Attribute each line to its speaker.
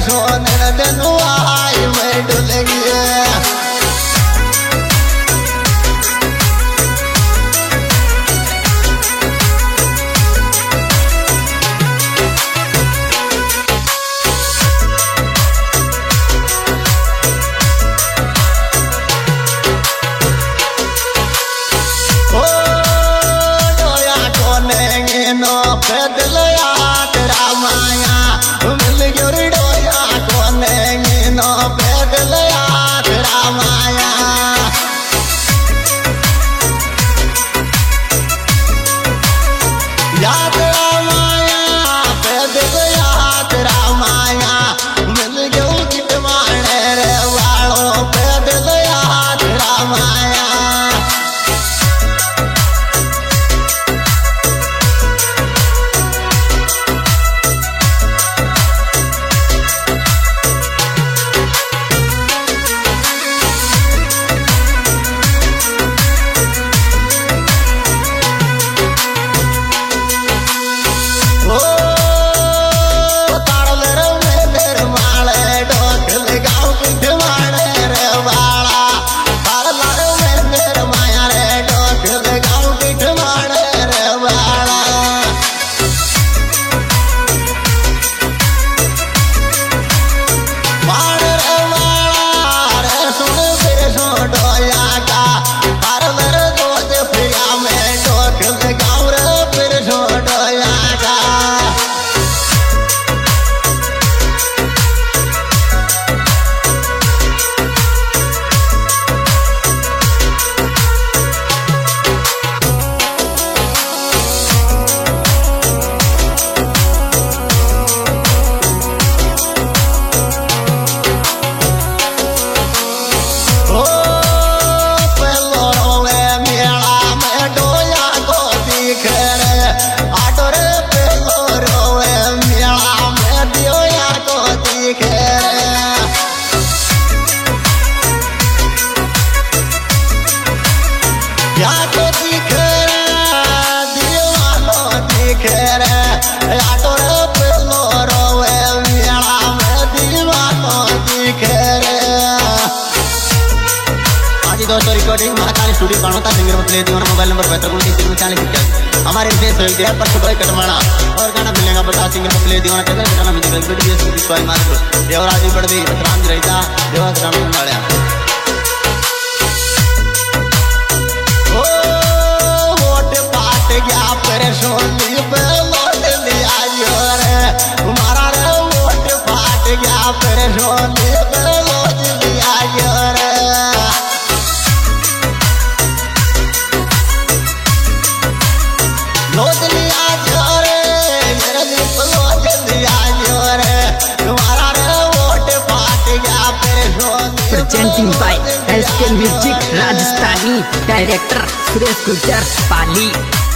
Speaker 1: सोन डनुआई में डुल गया नो पैदलया तेरा माया मिल गयो डोया कोने नो पैदलया तेरा माया या तेरा माया पैदलया तेरा माया मिल गयो किटवाने रे वालो पैदलया तेरा माया दोस्तों recording Mahakali studio Kanota singer मतले दीवाना मोबाइल नंबर 72 हमारे फेस हो गया पर सुबह कटवाना और गाना मिलेगा बता सिंगर मतले दीवाना चैनल गाना म्यूजिक वीडियो सब्सक्राइब मार देवराज पड़वी राम रहता देवराज राम वाले ओ वोट पाट गया पर सोनी पे लौट लिया रे हमारा रे वोट पाट गया पर सोनी पे लौट लिया रे
Speaker 2: Presenting by SK Music Rajasthani, Director Suresh Gujjar Pali.